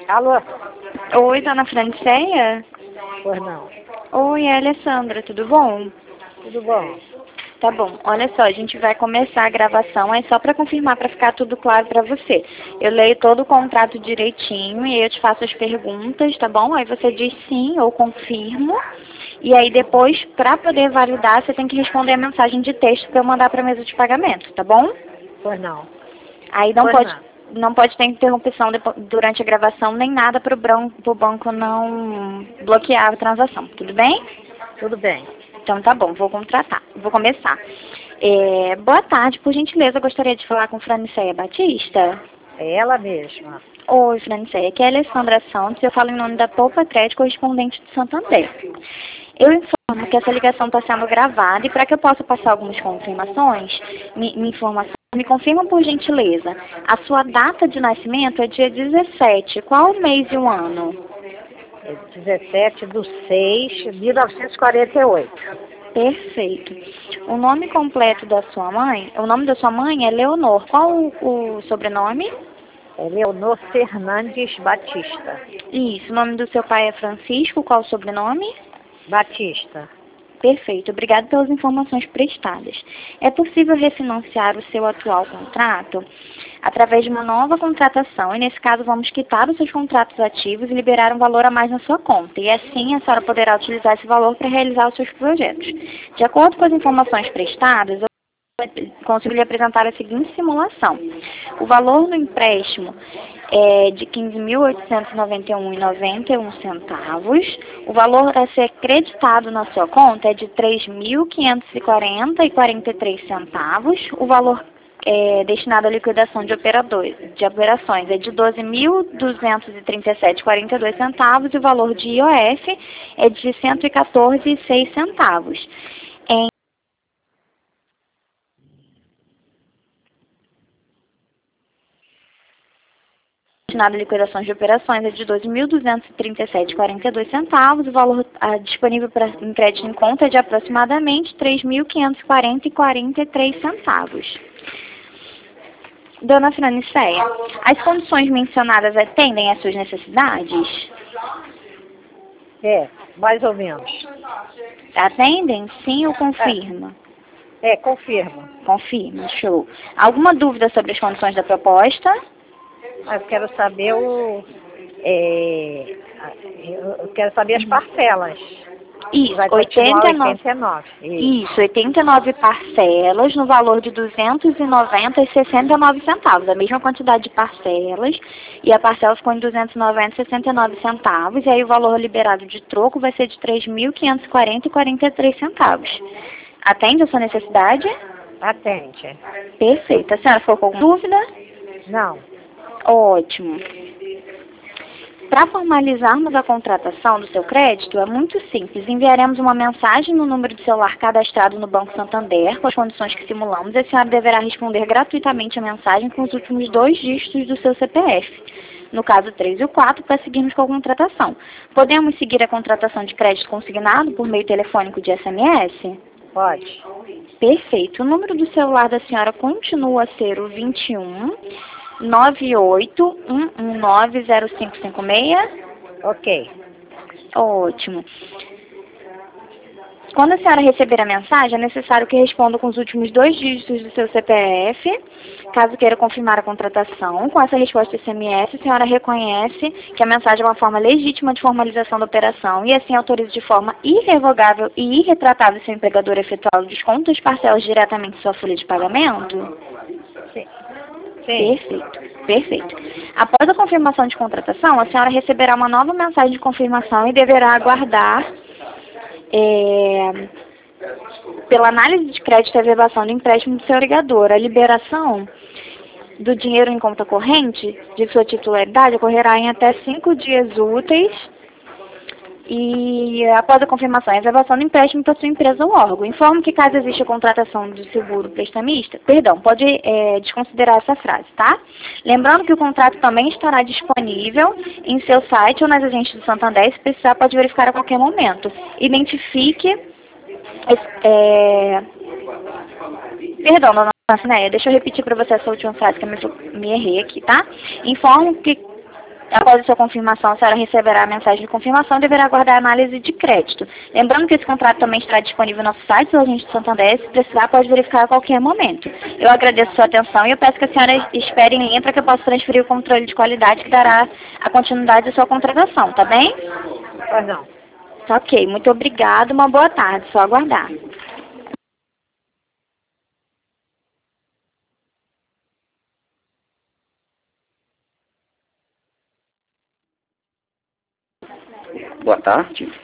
Alô? Oi, dona Franceia? Pois não. Oi, é a Alessandra, tudo bom? Tudo bom? Tá bom, olha só, a gente vai começar a gravação, é só para confirmar, para ficar tudo claro para você. Eu leio todo o contrato direitinho e eu te faço as perguntas, tá bom? Aí você diz sim ou confirmo. E aí depois, para poder validar, você tem que responder a mensagem de texto para eu mandar para a mesa de pagamento, tá bom? Pois não. Aí Pois não. não pode ter interrupção durante a gravação, nem nada para o banco não bloquear a transação, tudo bem? Tudo bem. Então tá bom, vou começar. Boa tarde, por gentileza, eu gostaria de falar com Franceia Batista. É ela mesma. Oi, Franceia, aqui é a Alessandra Santos, eu falo em nome da Poupa Crédito correspondente de Santander. Eu informo que essa ligação está sendo gravada e para que eu possa passar algumas confirmações, me confirma por gentileza. A sua data de nascimento é dia 17, qual o mês e o ano? É 17/6/1948. Perfeito. O nome completo da sua mãe, o nome da sua mãe é Leonor. Qual o sobrenome? É Leonor Fernandes Batista. Isso. O nome do seu pai é Francisco. Qual o sobrenome? Batista. Perfeito. Obrigado pelas informações prestadas. É possível refinanciar o seu atual contrato através de uma nova contratação e, nesse caso, vamos quitar os seus contratos ativos e liberar um valor a mais na sua conta. E, assim, a senhora poderá utilizar esse valor para realizar os seus projetos. De acordo com as informações prestadas, eu consigo lhe apresentar a seguinte simulação. O valor do empréstimo é de R$ 15.891,91. O valor a ser creditado na sua conta é de R$ 3.540,43. O valor destinado à liquidação de operações é de R$ 12.237,42 e o valor de IOF é de R$ 114,06. Destinado a liquidações de operações é de R$ 12.237,42. O valor disponível para crédito em conta é de aproximadamente R$ 3.540,43. Dona Franceia, as condições mencionadas atendem às suas necessidades? É, mais ou menos. Atendem? Sim ou confirma? Confirma. Confirma, show. Alguma dúvida sobre as condições da proposta? Eu quero saber eu quero saber as parcelas. Isso, Vai continuar 89. Isso, 89 parcelas no valor de R$ 290,69, a mesma quantidade de parcelas, e a parcela ficou em R$ 290,69, e aí o valor liberado de troco vai ser de R$ 3.540,43. Atende a sua necessidade? Atende. Perfeito. A senhora ficou com alguma dúvida? Não. Ótimo. Para formalizarmos a contratação do seu crédito, é muito simples. Enviaremos uma mensagem no número de celular cadastrado no Banco Santander, com as condições que simulamos, e a senhora deverá responder gratuitamente a mensagem com os últimos 2 dígitos do seu CPF. No caso 3 e o 4, para seguirmos com a contratação. Podemos seguir a contratação de crédito consignado por meio telefônico de SMS? Pode. Perfeito. O número do celular da senhora continua a ser o 21 981190556. Ok. Ótimo. Quando a senhora receber a mensagem, é necessário que responda com os últimos 2 dígitos do seu CPF, caso queira confirmar a contratação. Com essa resposta SMS, a senhora reconhece que a mensagem é uma forma legítima de formalização da operação e assim autoriza de forma irrevogável e irretratável seu empregador a efetuar o desconto das parcelas diretamente em sua folha de pagamento? Sim. Sim. Perfeito. Após a confirmação de contratação, a senhora receberá uma nova mensagem de confirmação e deverá aguardar pela análise de crédito e averbação do empréstimo do seu ligador. A liberação do dinheiro em conta corrente de sua titularidade ocorrerá em até 5 dias úteis e após a confirmação e averbação do empréstimo para sua empresa ou órgão. Informo que caso exista a contratação do seguro prestamista, pode desconsiderar essa frase, tá? Lembrando que o contrato também estará disponível em seu site ou nas agências do Santander, se precisar pode verificar a qualquer momento. Identifique Perdão, dona Franceia, deixa eu repetir para você essa última frase que eu me errei aqui, tá? Informo que Após a sua confirmação, a senhora receberá a mensagem de confirmação e deverá aguardar a análise de crédito. Lembrando que esse contrato também estará disponível no nosso site, do Agente de Santander, se precisar pode verificar a qualquer momento. Eu agradeço a sua atenção e eu peço que a senhora espere em linha para que eu possa transferir o controle de qualidade que dará a continuidade da sua contratação, tá bem? Pois não. Tá ok, muito obrigada, uma boa tarde, só aguardar. Boa tarde.